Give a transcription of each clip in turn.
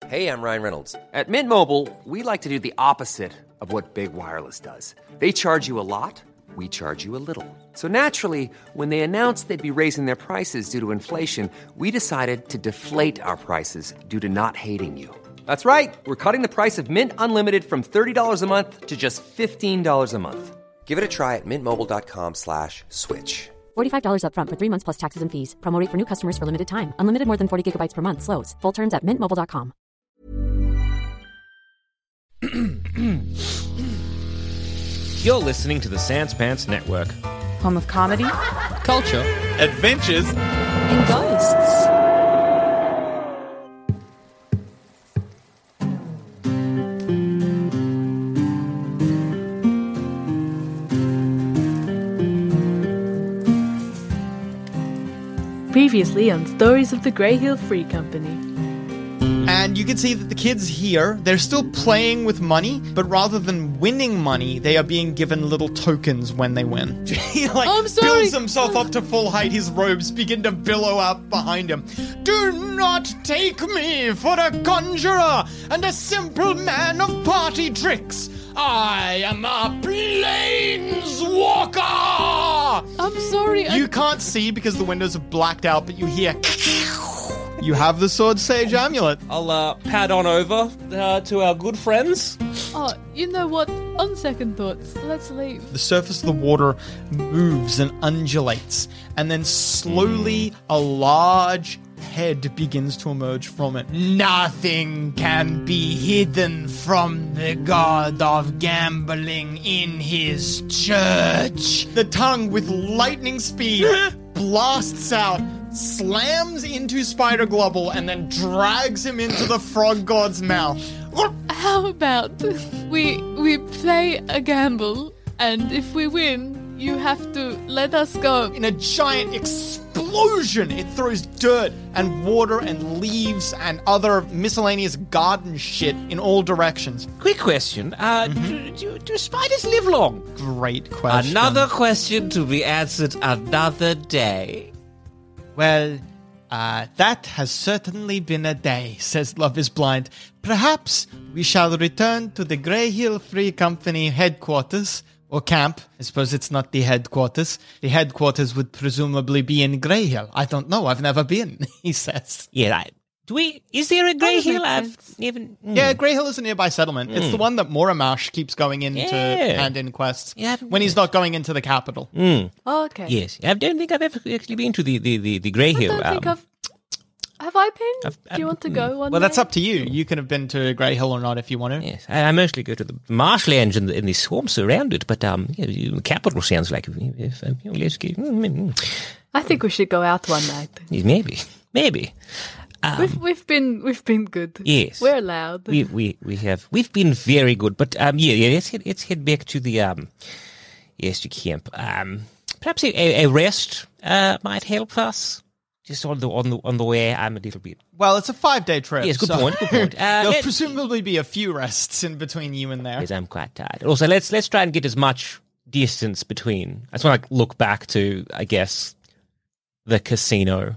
Hey, I'm Ryan Reynolds. At Mint Mobile, we like to do the opposite of what Big Wireless does. They charge you a lot, we charge you a little. So naturally, when they announced they'd be raising their prices due to inflation, we decided to deflate our prices due to not hating you. That's right. We're cutting the price of Mint Unlimited from $30 a month to just $15 a month. Give it a try at mintmobile.com/switch. $45 up front for 3 months plus taxes and fees. Promo rate for new customers for limited time. Unlimited more than 40 gigabytes per month. Slows full terms at mintmobile.com. You're listening to the Sans Pants Network. Home of comedy, Culture. Adventures. and ghosts. Previously on Stories of the Grey Hill Free Company. And you can see that the kids here, they're still playing with money, but rather than winning money, they are being given little tokens when they win. He builds himself up to full height, his robes begin to billow out behind him. Do not take me for a conjurer and a simple man of party tricks. I am a planeswalker! I'm sorry. You can't see because the windows are blacked out, but you hear... You have the Sword Sage amulet. I'll pad on over to our good friends. Oh, you know what? On second thoughts, let's leave. The surface of the water moves and undulates, and then slowly a large head begins to emerge from it. Nothing can be hidden from the god of gambling in his church. The tongue, with lightning speed, blasts out, slams into Spider Glubble, and then drags him into the frog god's mouth. How about we play a gamble, and if we win, you have to let us go. In a giant explosion, it throws dirt and water and leaves and other miscellaneous garden shit in all directions. Quick question. Do spiders live long? Great question. Another question to be answered another day. Well, that has certainly been a day, says Love is Blind. Perhaps we shall return to the Grey Hill Free Company headquarters, or camp. I suppose it's not the headquarters. The headquarters would presumably be in Grey Hill. I don't know, I've never been, he says. Yeah, is there a Grey Hill? Yeah, Grey Hill is a nearby settlement. It's the one that Moramash keeps going into hand in quests when he's not going into the capital. Oh, okay. Yes, I don't think I've ever actually been to the Grey Hill. I don't think have I been? Do you want to go one Well, that's day? up to you. You can have been to Grey Hill or not if you want to. Yes, I mostly go to the marshlands and the swamps around it, but the capital sounds like let's go. I think we should go out one night. Maybe. We've been good. Yes, We're allowed. We've been very good, but let's head back to the to camp. Perhaps a rest might help us. Just on the way, I'm a little bit. Well, it's a 5-day trip. Yes, good point. There'll presumably be a few rests in between you and there. Yes, I'm quite tired. Also, let's try and get as much distance between. I just want to look back to, I guess, the casino.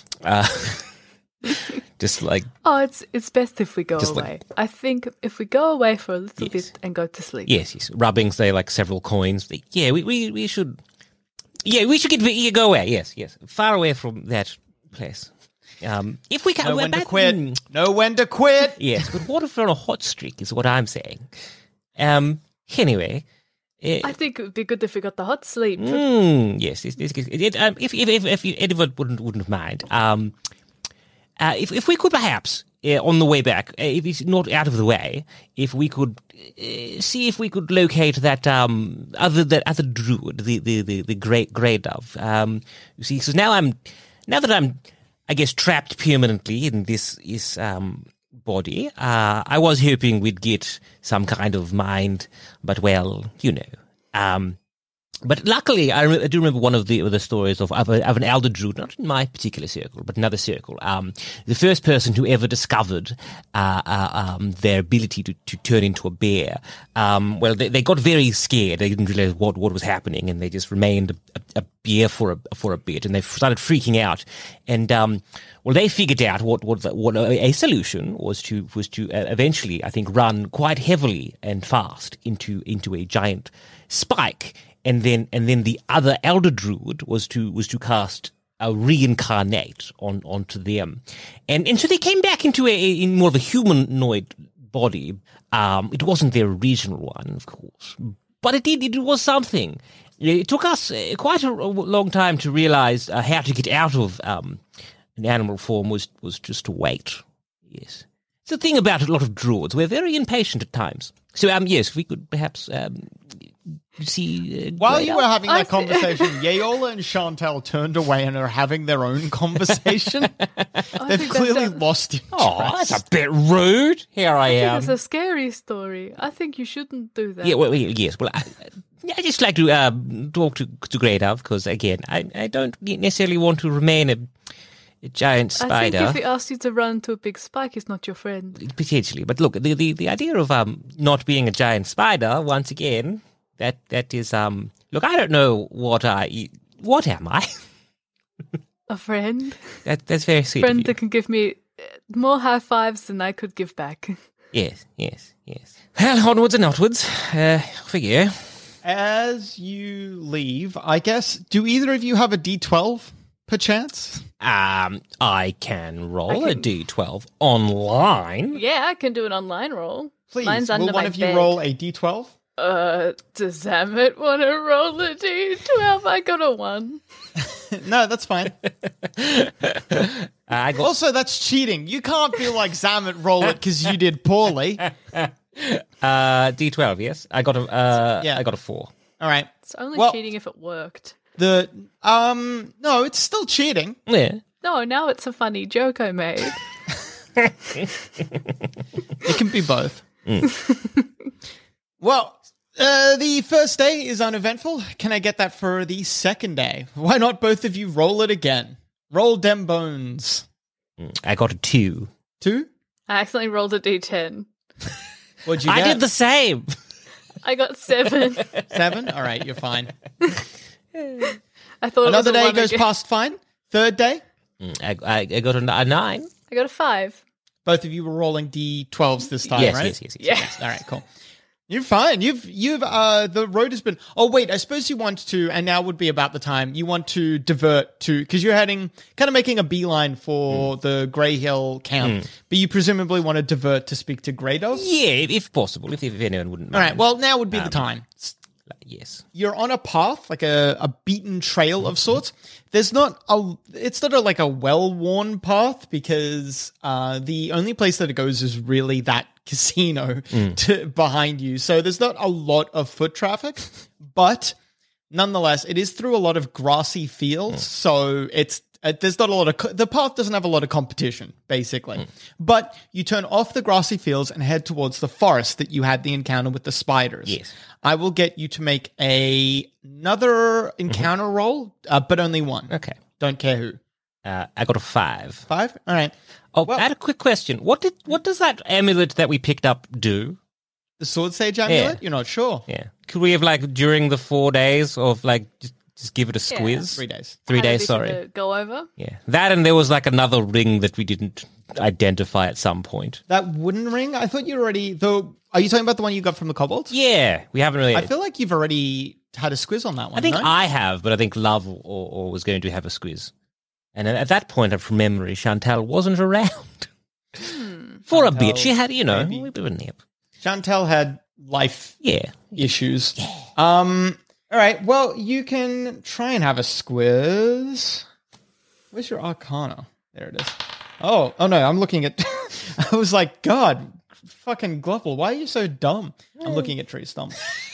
Just like it's best if we go away. I think if we go away for a little bit and go to sleep. Yes, rubbing say like several coins. Yeah, we should. Yeah, we should go away. Yes, far away from that place. If we can, know when to quit. Know when to quit. Yes, but what if we're on a hot streak? Is what I'm saying. Anyway. I think it would be good if we got the hot sleep. Yes. If Edward wouldn't mind, if we could perhaps on the way back, if it's not out of the way, if we could see if we could locate that other druid, the grey dove. You see, because now that I'm I guess trapped permanently in this body. I was hoping we'd get some kind of mind, but well, you know. But luckily, I do remember one of the stories of an elder druid, not in my particular circle, but another circle. The first person who ever discovered their ability to turn into a bear. Well, they got very scared. They didn't realize what was happening, and they just remained a bear for a bit, and they started freaking out. And well, they figured out what a solution was to eventually, I think, run quite heavily and fast into a giant spike. And then the other elder druid was to cast a reincarnate onto them, and so they came back into in more of a humanoid body. It wasn't their original one, of course, but it was something. It took us quite a long time to realize how to get out of an animal form was just to wait. Yes, it's the thing about a lot of druids; we're very impatient at times. So yes, we could perhaps. See, while you were having that conversation, Yeola and Chantal turned away and are having their own conversation. They've clearly lost interest. Oh, that's a bit rude. Here I am. It's a scary story. I think you shouldn't do that. Yeah, well, yes. Well, I just like to talk to Grey Dove because, again, I don't necessarily want to remain a giant spider. I think if he asked you to run to a big spike, he's not your friend. Potentially. But look, the idea of not being a giant spider, once again... That is look, I don't know what am I? A friend. That's very sweet. Friend that can give me more high fives than I could give back. Yes. Well, onwards and outwards. For you. As you leave, I guess, do either of you have a D12 perchance? I can roll a D12 online. Yeah, I can do an online roll. Please, mine's under will one my of you bed. roll a D12? Does Zamet want to roll a D12? I got a 1. No, that's fine. Also, that's cheating. You can't be like Zamet roll it because you did poorly. D12, yes. I got a 4. All right. It's only cheating if it worked. No, it's still cheating. Yeah. No, now it's a funny joke I made. It can be both. Well, the first day is uneventful. Can I get that for the second day? Why not both of you roll it again? Roll dem bones. I got a 2. 2? I accidentally rolled a D10. What'd you get? I did the same. I got 7. 7? All right, you're fine. I thought another it was day a 1 goes again. past fine. Third day? I got a 9. I got a 5. Both of you were rolling D12s this time, Yes, right? yes. All right, cool. You're fine. You've the road has been. Oh wait, I suppose you want to, and now would be about the time you want to divert to because you're heading, kind of making a beeline for the Grey Hill camp, but you presumably want to divert to speak to Grey Dove. Yeah, if possible, if anyone wouldn't mind. All right. Well, now would be the time. Yes. You're on a path, like a beaten trail of sorts. It's not like a well-worn path because the only place that it goes is really that casino behind you. So there's not a lot of foot traffic, but nonetheless, it is through a lot of grassy fields. So there's not a lot of the path doesn't have a lot of competition, basically. But you turn off the grassy fields and head towards the forest that you had the encounter with the spiders. Yes. I will get you to make another encounter roll, but only one. Okay. Don't care who. I got a 5. 5? All right. Oh, I had a quick question. What does that amulet that we picked up do? The Sword Sage amulet? Yeah. You're not sure. Yeah. Could we have, like, during the 4 days of, like, just give it a squiz? 3 days. 3 days, Had sorry. to go over. Yeah. That, and there was, like, another ring that we didn't identify at some point. That wooden ring? I thought you already... Are you talking about the one you got from the kobolds? Yeah. We haven't really... I feel like you've already had a squiz on that one, I think no? I have, but I think Love or was going to have a squiz. And at that point, from memory, Chantal wasn't around. For a bit. She had, a bit of a nip. Chantal had life Yeah. issues. All right, well, you can try and have a squiz. Where's your Arcana? There it is. Oh no, I'm looking at... I was like, God, fucking Gluffle, why are you so dumb? I'm looking at Tree Stump.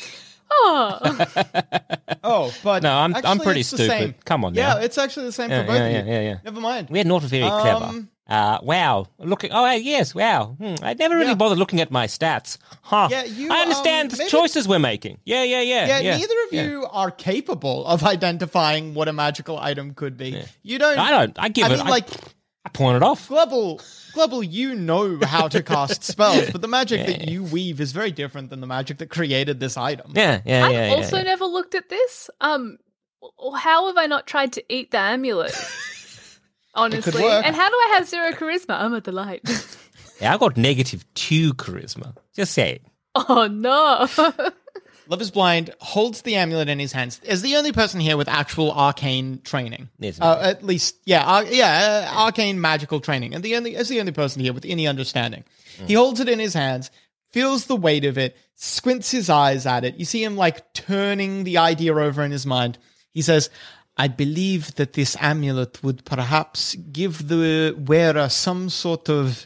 Oh, Oh, but No, I'm actually pretty it's the stupid. same. Come on yeah, now. it's actually the same Yeah, for both yeah, of you. yeah. Never mind. We're not very clever. Wow. Yes, wow. I never really bothered looking at my stats. Huh. Yeah, you, I understand the maybe- choices we're making. Yeah. Yeah, neither of you are capable of identifying what a magical item could be. You don't. I don't. I give it. mean, like, I pawn it off. Global, you know how to cast spells, but the magic that you weave is very different than the magic that created this item. I've also never looked at this. How have I not tried to eat the amulet? Honestly. work. And how do I have 0 charisma? I'm a delight. Yeah, I got -2 charisma. Just say it. Oh, no. Love is Blind holds the amulet in his hands as the only person here with actual arcane training. Yes, At least, arcane magical training. And as the only person here with any understanding. He holds it in his hands, feels the weight of it, squints his eyes at it. You see him like turning the idea over in his mind. He says, I believe that this amulet would perhaps give the wearer some sort of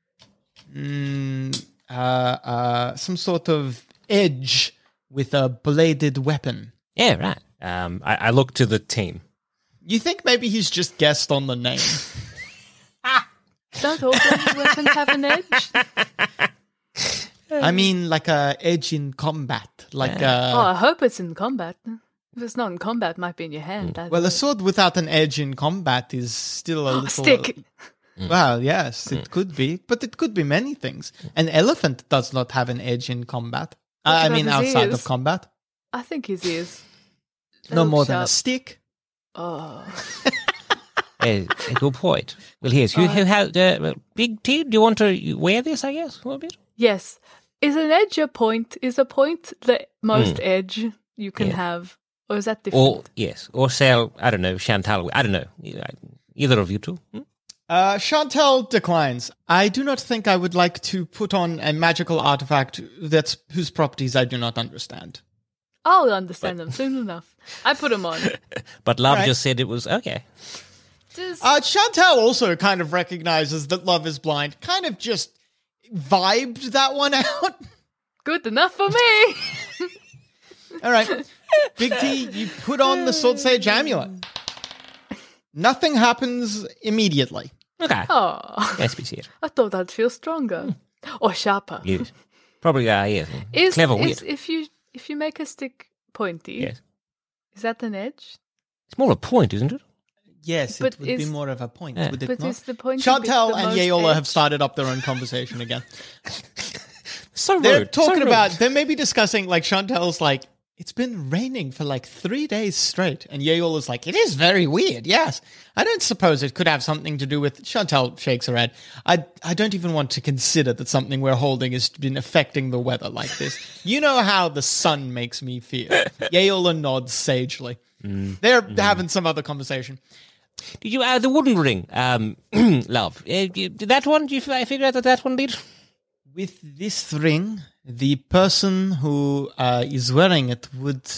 edge with a bladed weapon. Yeah, right. I look to the team. You think maybe he's just guessed on the name? Don't all bladed weapons have an edge? I mean, like a edge in combat. Like I hope it's in combat. If it's not in combat, it might be in your hand. Well, a sword without an edge in combat is still a little... stick. Well, yes, it could be. But it could be many things. An elephant does not have an edge in combat. I mean, about his outside ears? of combat. I think his ears. No look more than a sharp. stick. Oh. A good point. Well, here's you have Big T. Do you want to wear this? I guess a little bit. Yes. Is an edge a point? Is a point the most edge you can have? Or is that different? Or sell. I don't know. Chantal. I don't know. Either of you two. Chantal declines. I do not think I would like to put on a magical artifact whose properties I do not understand. I'll understand them soon enough. I put them on. But Love Right. just said it was okay. Chantal also kind of recognizes that Love is Blind. Kind of just vibed that one out. Good enough for me. All right. Big T, you put on the Sword Sage amulet. Nothing happens immediately. Okay. Oh, Yes, we see it. I thought I'd feel stronger or sharper. Yes. Probably. Yes. Is Clever. Weird. if you make a stick pointy, Yes. is that an edge? It's more a point, isn't it? Yes, But it would be is- more of a point, Yeah. would it But not? is the pointy Chantal bit the and most Yeola have edge? started up their own conversation again. So They're rude. talking so rude. about, they may be discussing, like, Chantal's like, it's been raining for like 3 days straight. And Yeola's like, it is very weird, yes. I don't suppose it could have something to do with... Chantal shakes her head. I don't even want to consider that something we're holding has been affecting the weather like this. You know how the sun makes me feel. Yeola nods sagely. They're having some other conversation. Did you the wooden ring? Love. Did that one? Did you figure out that one did? With this ring, the person who is wearing it would...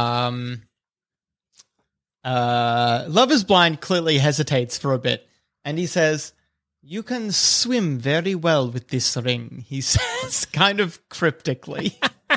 Love is Blind clearly hesitates for a bit, and he says, you can swim very well with this ring, he says, kind of cryptically.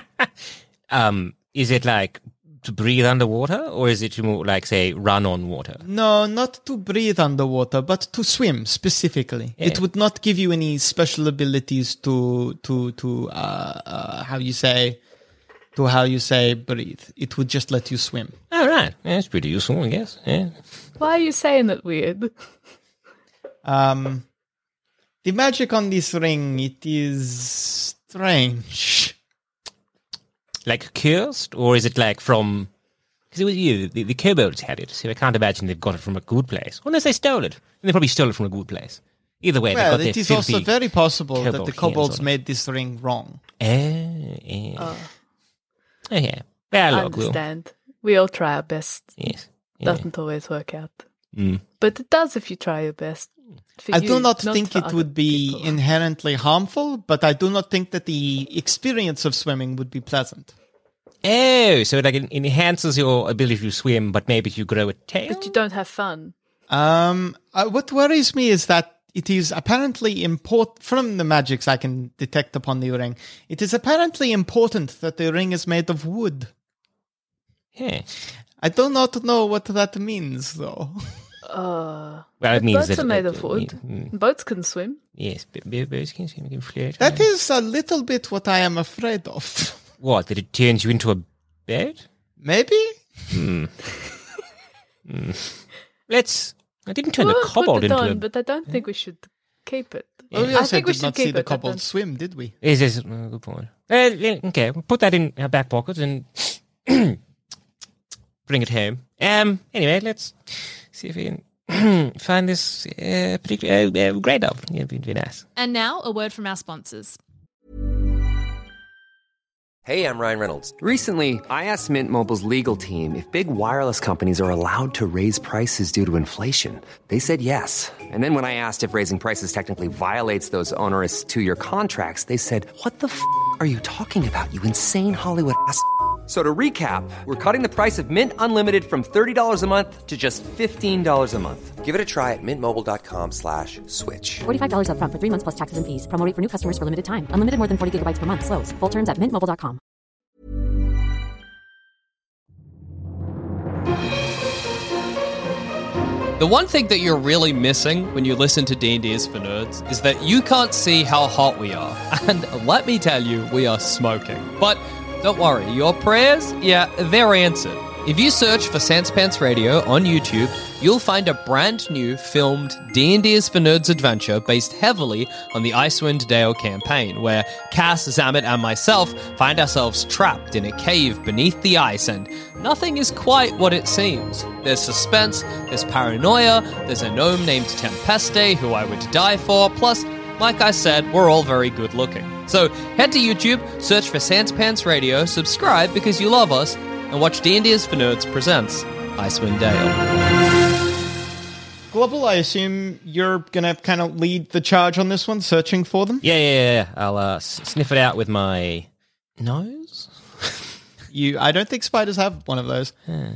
Is it like to breathe underwater, or is it more like, say, run on water? No, not to breathe underwater, but to swim specifically. Yeah. It would not give you any special abilities to how you say breathe. It would just let you swim. Oh, right. Yeah, it's pretty useful, I guess. Yeah. Why are you saying it weird? The magic on this ring, it is strange. Like cursed, or is it like from... Because it was you, the kobolds had it, so I can't imagine they've got it from a good place. Unless they stole it. And they probably stole it from a good place. Either way, Well, they got it their is also filthy... very possible that kobold the hands kobolds on it. made this ring wrong. Okay. Well, I look, we'll- understand. We all try our best. Yes. Yeah. Doesn't always work out. Mm. But it does if you try your best. For I you, do not think for it other would be people. inherently harmful, but I do not think that the experience of swimming would be pleasant. Oh, so it like enhances your ability to swim, but maybe you grow a tail? But you don't have fun. What worries me is that it is apparently important, from the magics I can detect upon the ring, it is apparently important that the ring is made of wood. Yeah. I do not know what that means, though. Well, it means Boats that are made of wood. Boats can swim. Yes, birds can swim, can float. That is a little bit what I am afraid of. What? That it turns you into a bird? Maybe? Let's. I didn't turn the We'll kobold put it into on, a. but I don't think we should keep it. Well, we I also think we did should not see keep the it, but kobold then- swim, did we? Is good point. Okay, we'll put that in our back pocket and bring it home. Anyway, let's see if we can find this particular grade of. Yeah, it'd be nice. And now, a word from our sponsors. Hey, I'm Ryan Reynolds. Recently, I asked Mint Mobile's legal team if big wireless companies are allowed to raise prices due to inflation. They said yes. And then when I asked if raising prices technically violates those onerous 2-year contracts, they said, "What the f*** are you talking about, you insane Hollywood ass?" So to recap, we're cutting the price of Mint Unlimited from $30 a month to just $15 a month. Give it a try at mintmobile.com/switch. $45 up front for 3 months plus taxes and fees. Promo rate for new customers for limited time. Unlimited more than 40 gigabytes per month. Slows full terms at mintmobile.com. The one thing that you're really missing when you listen to D&D is for Nerds is that you can't see how hot we are. And let me tell you, we are smoking. But don't worry, your prayers, yeah, they're answered. If you search for Sanspants Radio on YouTube, you'll find a brand new filmed D&D is for Nerds adventure based heavily on the Icewind Dale campaign, where Cass, Zamet, and myself find ourselves trapped in a cave beneath the ice, and nothing is quite what it seems. There's suspense, there's paranoia, there's a gnome named Tempeste who I would die for, plus, like I said, we're all very good looking. So head to YouTube, search for Sanspants Radio, subscribe because you love us, and watch D&D is for Nerds presents Icewind Dale. Global, I assume you're going to kind of lead the charge on this one, searching for them? Yeah. I'll sniff it out with my nose. I don't think spiders have one of those.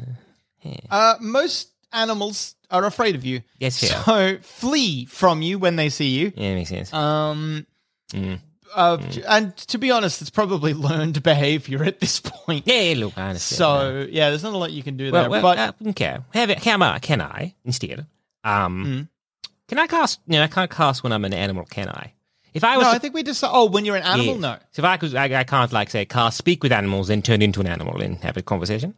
Most animals are afraid of you. Yes, yeah. So flee from you when they see you. Yeah, makes sense. And to be honest, it's probably learned behavior at this point. Yeah, look, I understand. So, yeah, there's not a lot you can do there. But okay. Can I instead? Can I cast? No, I can't cast when I'm an animal. Can I? If I was, I think we just. Oh, when you're an animal, yeah. no. So if I could, I can't like say cast speak with animals, then turn into an animal and have a conversation.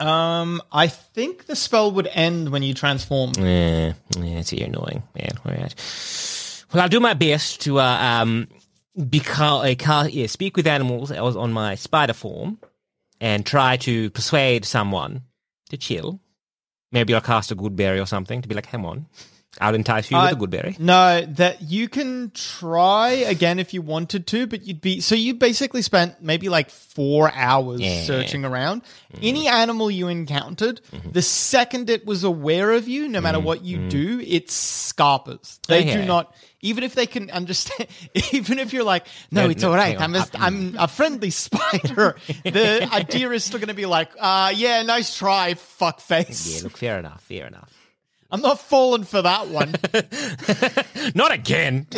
I think the spell would end when you transform. Yeah, it's annoying. Yeah, all right. Well, I'll do my best to speak with animals on my spider form and try to persuade someone to chill. Maybe I'll cast a good berry or something to be like, come on, I'll entice you with a good berry. No, that you can try again if you wanted to, but you basically spent maybe like 4 hours searching around. Any animal you encountered, the second it was aware of you, no matter what you do, it scarpers. They do not, even if they can understand, even if you're like, no, it's all right, I'm a friendly spider, the idea is still going to be like, yeah, nice try, fuckface. Yeah, look, fair enough. I'm not falling for that one. Not again.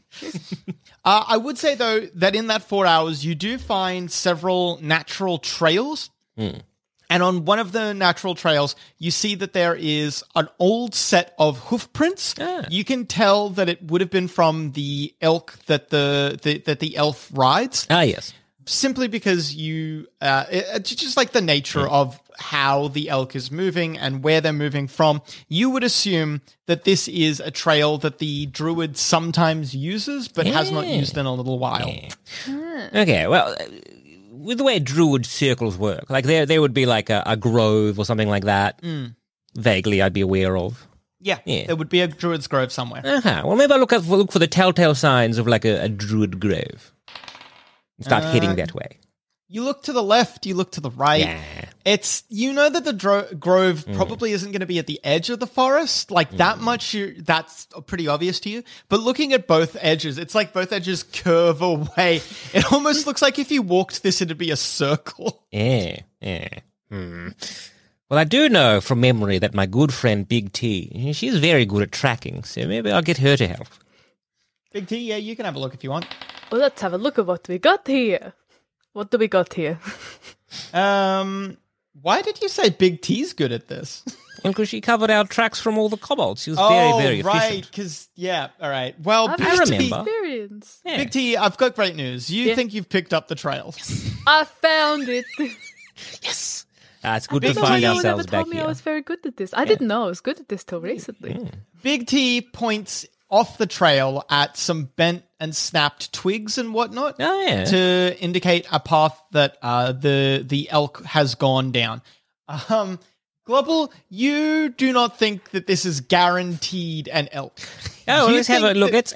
I would say, though, that in that 4 hours, you do find several natural trails. And on one of the natural trails, you see that there is an old set of hoof prints. You can tell that it would have been from the elk that the elf rides. Ah, yes. Simply because it's just like the nature of how the elk is moving and where they're moving from, you would assume that this is a trail that the druid sometimes uses, but has not used in a little while. Yeah. Okay, well, with the way druid circles work, like there would be like a grove or something like that. Vaguely, I'd be aware of. Yeah, there would be a druid's grove somewhere. Well, maybe I'll look for the telltale signs of like a druid grove. Start heading that way. You look to the left, you look to the right. Yeah. It's, you know that the grove probably isn't going to be at the edge of the forest. Like that much, that's pretty obvious to you. But looking at both edges, it's like both edges curve away. It almost looks like if you walked this, it'd be a circle. Yeah. Well, I do know from memory that my good friend Big T, she's very good at tracking, so maybe I'll get her to help. Big T, yeah, you can have a look if you want. Well, let's have a look at what we got here. What do we got here? Why did you say Big T's good at this? Well, because she covered our tracks from all the kobolds. She was very, very right, efficient. because, yeah, all right. Well, I've Big I T, remember. Experience. Yeah. Big T, I've got great news. You Yeah. think you've picked up the trail. I found it. Yes. It's good Big to T- find no one ourselves never back told me here. I was very good at this. I didn't know I was good at this till recently. Big T points off the trail at some bent and snapped twigs and whatnot Oh, yeah. to indicate a path that the elk has gone down. Global, you do not think that this is guaranteed an elk. Oh, You let's have a think look. that-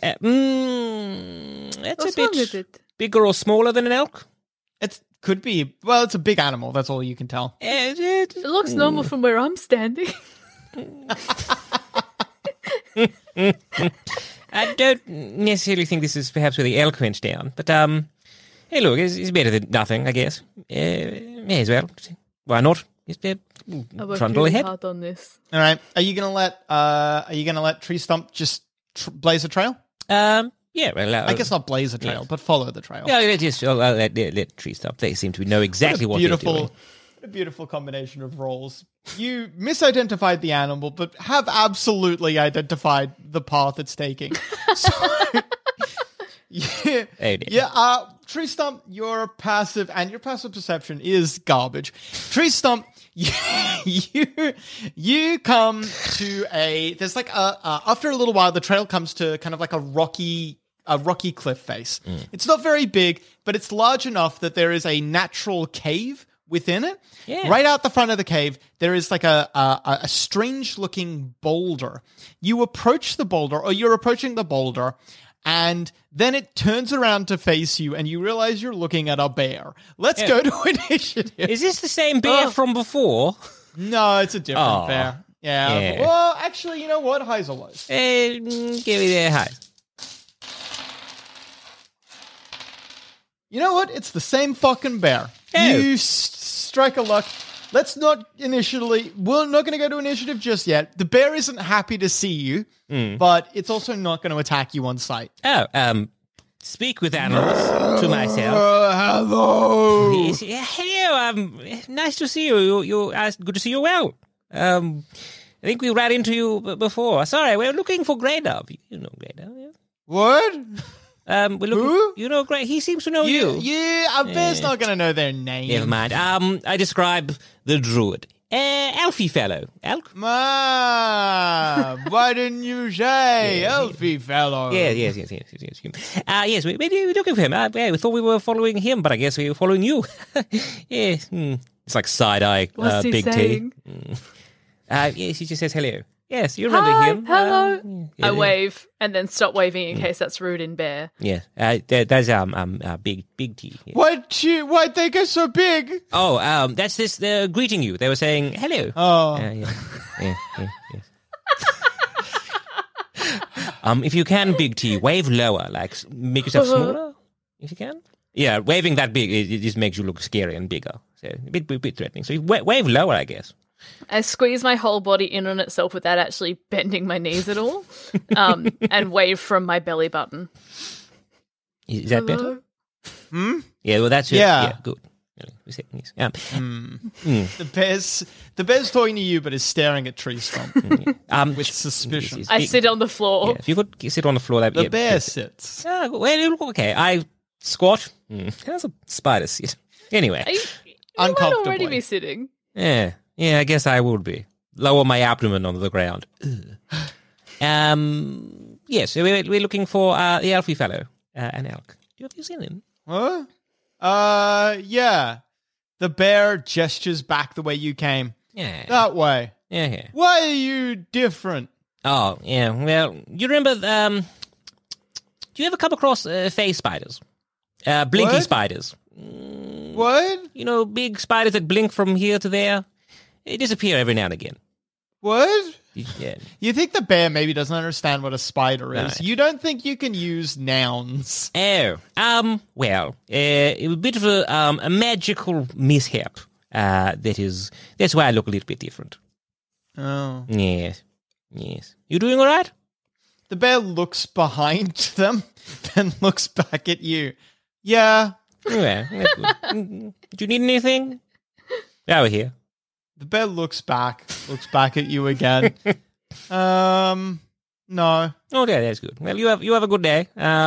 It's What's a wrong with bit it? bigger or smaller than an elk. It could be. Well, it's a big animal. That's all you can tell. It looks normal from where I'm standing. I don't necessarily think this is perhaps where the elk went down, but hey, look, it's better than nothing, I guess. May as well. Why not? Just I worked trundle really ahead. hard on this. All right. Are you gonna let Tree Stump just blaze a trail? Yeah, well, I guess not blaze a trail, but follow the trail. Yeah, I'll let Tree Stump. They seem to know exactly what they're doing. What a beautiful combination of roles. You misidentified the animal, but have absolutely identified the path it's taking. So, yeah, Oh, dear. yeah. Tree Stump, your passive perception is garbage. Tree Stump, you come to there's like after a little while, the trail comes to kind of like a rocky cliff face. It's not very big, but it's large enough that there is a natural cave within it. Yeah. Right out the front of the cave, there is like a strange-looking boulder. You approach the boulder, or you're approaching the boulder, and then it turns around to face you, and you realize you're looking at a bear. Let's go to initiative. Is this the same bear from before? No, it's a different Aw. bear. Yeah. Yeah. Well, actually, you know what? Highs or lows? Give me the high. You know what? It's the same fucking bear. Oh. You strike a luck. Let's not initially... We're not going to go to initiative just yet. The bear isn't happy to see you, but it's also not going to attack you on sight. Oh, speak with animals to myself. Hello! Yes, yeah, hello, nice to see you. Good to see you well. I think we ran into you before. Sorry, we're looking for Grey Dove. You know Grey Dove, yeah? What? We're looking. Who? You know Grey. He seems to know you. Yeah, a bear's not going to know their name. Never mind. I describe the druid. Elfie fellow. Elk? Ma, why didn't you say Elfie fellow? Yes. Yes, we're looking for him. We thought we were following him, but I guess we were following you. Yes. It's like side-eye What's he Big saying? T. Yes, he just says hello. Yes, you remember Hi, him. hello. Yeah. I wave and then stop waving in case that's rude in bear. Yeah, that's Big T. Yeah. Why'd they get so big? Oh, that's this. They're greeting you. They were saying hello. Oh. Yeah. Yes. If you can, Big T, wave lower. Like make yourself smaller, if you can. Yeah, waving that big, it just makes you look scary and bigger. So a bit threatening. So you wave lower, I guess. I squeeze my whole body in on itself without actually bending my knees at all, and wave from my belly button. Is that better? Hmm? Yeah, well, that's it. Yeah. Yeah, good. We're saying yes. The bear's talking to you, but is staring at Tree Stump. With suspicion. yes, I sit on the floor. Yeah, if you could sit on the floor, that The bear sits. well, okay. I squat. How's a spider sit? Anyway, You might Uncomfortably. already be sitting. yeah, I guess I would be. Lower my abdomen onto the ground. Yes, so we're looking for the Elfie fellow, an elk. Have you seen him? Huh? Yeah. The bear gestures back the way you came. Yeah. That way. Yeah. Why are you different? Oh, yeah. Well, you remember? Do you ever come across face spiders? Blinky What? spiders. What? You know, big spiders that blink from here to there. They disappear every now and again. What? Yeah. You think the bear maybe doesn't understand what a spider is? Right. You don't think you can use nouns? Oh, well, it was a bit of a magical mishap. That's why I look a little bit different. Oh. Yes. You doing all right? The bear looks behind them, then looks back at you. Yeah. Yeah, that's good. Do you need anything? Over here. The bear looks back at you again. No. Okay, that's good. Well, you have a good day.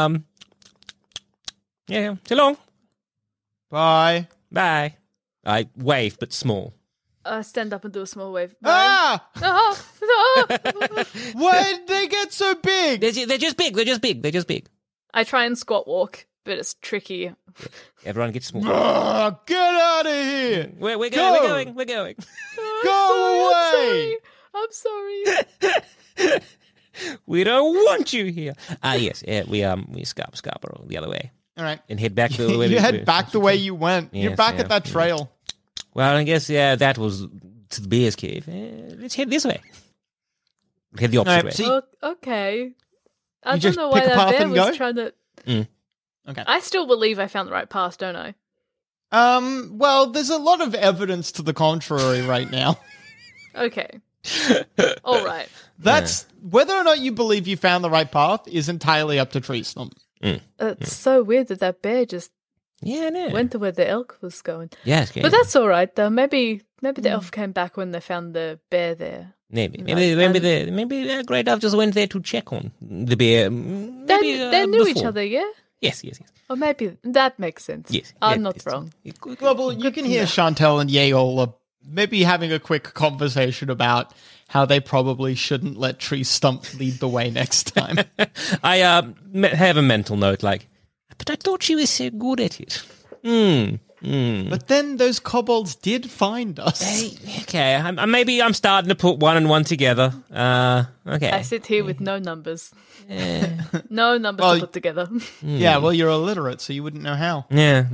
Yeah, so long. Bye. Bye. I wave, but small. Stand up and do a small wave. Ah! Oh, Why did they get so big? They're just big. They're just big. I try and squat walk, but it's tricky. Everyone gets small. Ah, get out of here! We're Go! going. Go away! I'm sorry. We don't want you here. Yes. We Scarborough the other way All right. and head back the way You head back the way you went. You're Yes, back yeah, at that trail. Well, I guess that was to the bear's cave. Let's head this way. Head the opposite All right, way. see- Okay. I You don't just know why pick a that path bear and was go? trying to. Okay. I still believe I found the right path, don't I? Well, there's a lot of evidence to the contrary right now. Okay. All right. That's whether or not you believe you found the right path is entirely up to Tree Stump. It's so weird that bear just Yeah, I know. went to where the elk was going. Yeah, it's good. But that's all right, though. Maybe the elf came back when they found the bear there. Maybe Like, the Grey Dove just went there to check on the bear. Maybe, They knew each before. other, yeah? Yes. Or maybe that makes sense. Yes. I'm yeah, not it's- wrong. Global, you can hear Chantel and Yeola maybe having a quick conversation about how they probably shouldn't let Tree Stump lead the way next time. I have a mental note like, but I thought she was so good at it. But then those kobolds did find us. Okay, maybe I'm starting to put one and one together. Okay. I sit here with no numbers. No numbers Well, to put together. Yeah, well, you're illiterate, so you wouldn't know how. Yeah.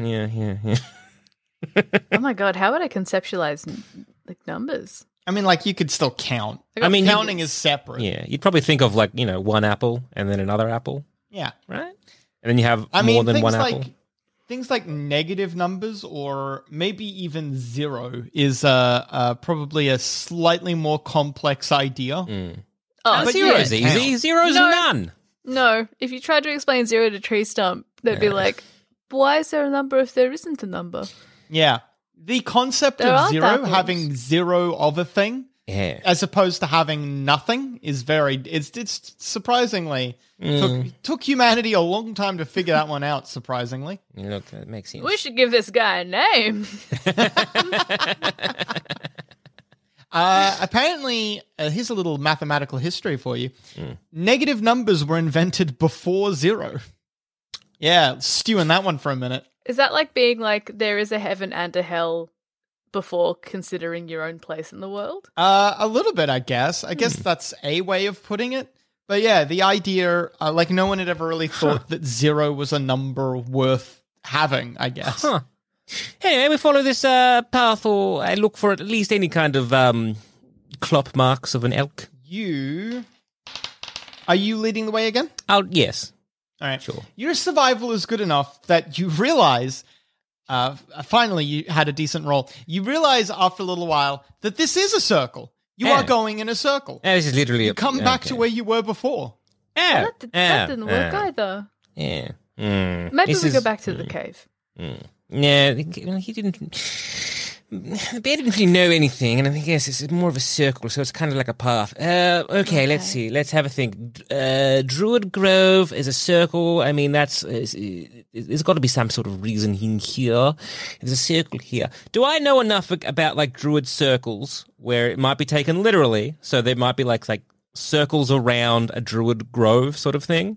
Oh my god, how would I conceptualize like numbers? I mean, like, you could still count. I mean, counting is separate. Yeah, you'd probably think of like, one apple and then another apple, Yeah. right? And then you have I more mean, than things one like apple. things like negative numbers or maybe even zero is probably a slightly more complex idea. Oh, But zero's yeah, easy. count. Zero's No. none. no. If you tried to explain 0 to Tree Stump, they'd be like, why is there a number if there isn't a number? Yeah. The concept There of aren't zero, apples. having zero of a thing, Yeah. as opposed to having nothing, is it's surprisingly took humanity a long time to figure that one out. Surprisingly, Look, that makes sense. We should give this guy a name. apparently, here's a little mathematical history for you. Negative numbers were invented before zero. Yeah, stew in that one for a minute. Is that like being like, there is a heaven and a hell before considering your own place in the world? A little bit, I guess. I guess that's a way of putting it. But yeah, the idea, like, no one had ever really thought that zero was a number worth having, I guess. Huh. Anyway, we follow this path, or I look for at least any kind of clop marks of an elk. Are you leading the way again? Oh, yes. All right. Sure. Your survival is good enough that you realize, finally you had a decent roll. You realize after a little while that this is a circle. You Yeah. are going in a circle. This is literally You come back to where you were before. Yeah. That didn't work either. Yeah. Maybe This we go is- back to the cave. Yeah, he didn't. The bear didn't really know anything, and I think yes, it's more of a circle, so it's kind of like a path. Okay, let's see. Let's have a think. Druid Grove is a circle. I mean, there's got to be some sort of reason in here. There's a circle here. Do I know enough about like Druid circles where it might be taken literally? So there might be like circles around a Druid Grove sort of thing.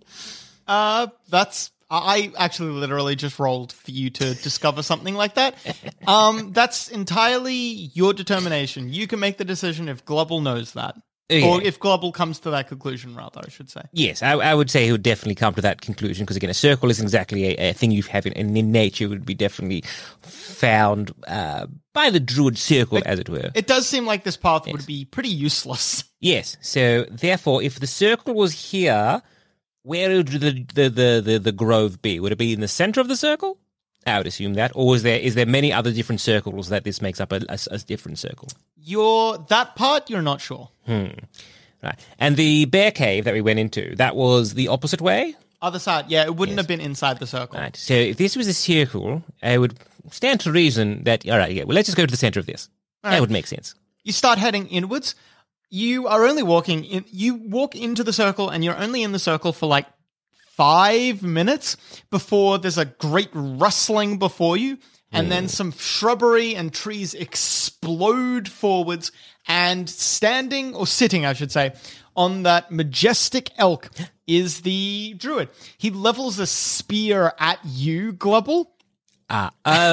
I actually literally just rolled for you to discover something like that. That's entirely your determination. You can make the decision if Glubble knows that. Okay. Or if Glubble comes to that conclusion, rather, I should say. Yes, I would say he would definitely come to that conclusion because, again, a circle isn't exactly a thing you have in nature. It would be definitely found by the Druid circle, as it were. It does seem like this path would be pretty useless. Yes, so therefore, if the circle was here, where would the grove be? Would it be in the center of the circle? I would assume that. Or is there many other different circles that this makes up a different circle? That part, you're not sure. Right. And the bear cave that we went into, that was the opposite way? Other side, yeah, it wouldn't have been inside the circle. Right. So if this was a circle, I would stand to reason that, all right, yeah, well, let's just go to the center of this. That would make sense. You start heading inwards. You are only walking in. You walk into the circle, and you're only in the circle for like 5 minutes before there's a great rustling before you, and then some shrubbery and trees explode forwards, and standing, or sitting, I should say, on that majestic elk is the druid. He levels a spear at you, Glubble. No.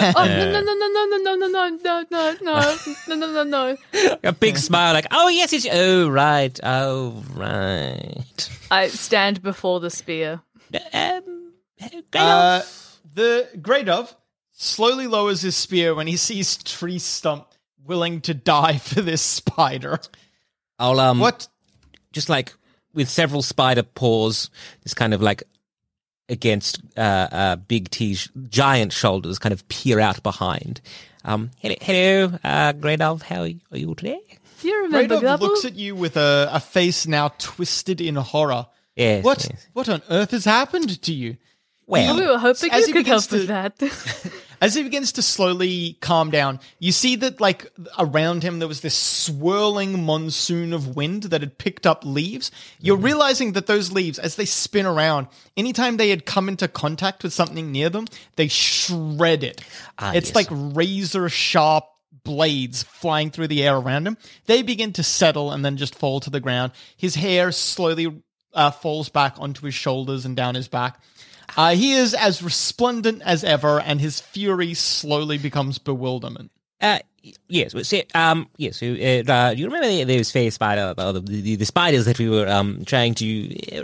A big smile, like, oh, yes, it's... Oh, right. I stand before the spear. The Grey Dove slowly lowers his spear when he sees Tree Stump willing to die for this spider. I'll, What? just like with several spider paws, just kind of like against Big T's giant shoulders, kind of peer out behind. Hello, Grey Dove, how are you today? Do you Grey remember Dove Glubble? looks at you with a face now twisted in horror. Yes. What on earth has happened to you? Well, We were hoping As you he could help begins with to- that. As he begins to slowly calm down, you see that, like, around him there was this swirling monsoon of wind that had picked up leaves. You're realizing that those leaves, as they spin around, anytime they had come into contact with something near them, they shred it. It's yes. like razor-sharp blades flying through the air around him. They begin to settle and then just fall to the ground. His hair slowly falls back onto his shoulders and down his back. He is as resplendent as ever, and his fury slowly becomes bewilderment. Yes. So, yes. So, you remember those face spider, the spiders that we were trying to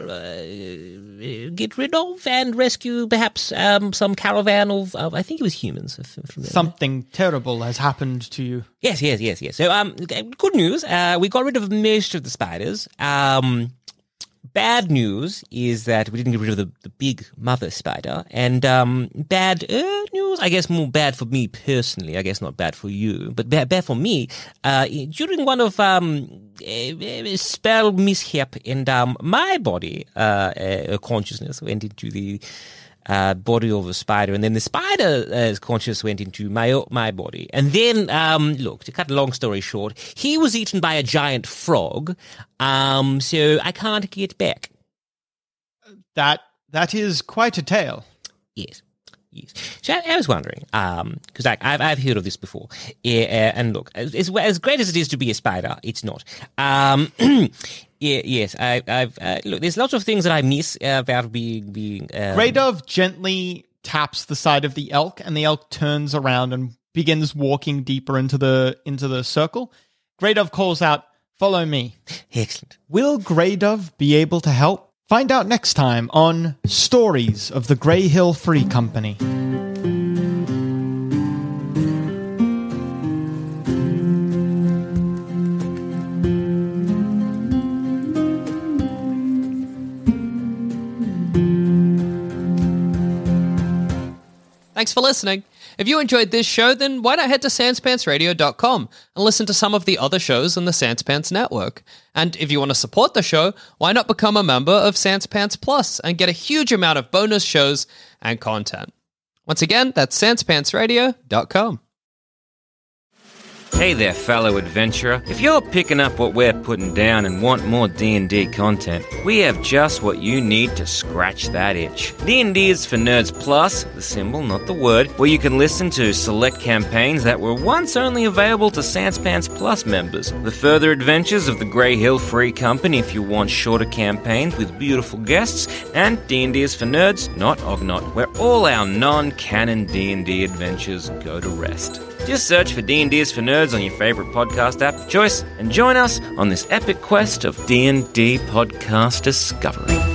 get rid of and rescue? Perhaps some caravan of I think it was humans. Something terrible has happened to you. Yes. So, good news. We got rid of most of the spiders. Bad news is that we didn't get rid of the big mother spider. And bad news, I guess more bad for me personally. I guess not bad for you, but bad for me. During one of a spell mishap, and my body consciousness went into the body of a spider, and then the spider's consciousness went into my body. And then, look, to cut a long story short, he was eaten by a giant frog, so I can't get back. That is quite a tale. Yes. So I was wondering, because I've heard of this before, and look, as great as it is to be a spider, it's not. Yes, I've look. There's lots of things that I miss about being. Grey Dove gently taps the side of the elk, and the elk turns around and begins walking deeper into the circle. Grey Dove calls out, "Follow me." Excellent. Will Grey Dove be able to help? Find out next time on Stories of the Grey Hill Free Company. Thanks for listening. If you enjoyed this show, then why not head to sanspantsradio.com and listen to some of the other shows on the Sanspants Network. And if you want to support the show, why not become a member of Sanspants Plus and get a huge amount of bonus shows and content. Once again, that's sanspantsradio.com. Hey there, fellow adventurer. If you're picking up what we're putting down and want more D&D content, we have just what you need to scratch that itch. D&D is for Nerds Plus, the symbol, not the word, where you can listen to select campaigns that were once only available to Sanspants Plus members. The further adventures of the Grey Hill Free Company if you want shorter campaigns with beautiful guests, and D&D is for Nerds, not Ognot, where all our non-canon D&D adventures go to rest. Just search for D&D is for Nerds on your favorite podcast app of choice and join us on this epic quest of D&D podcast discovery.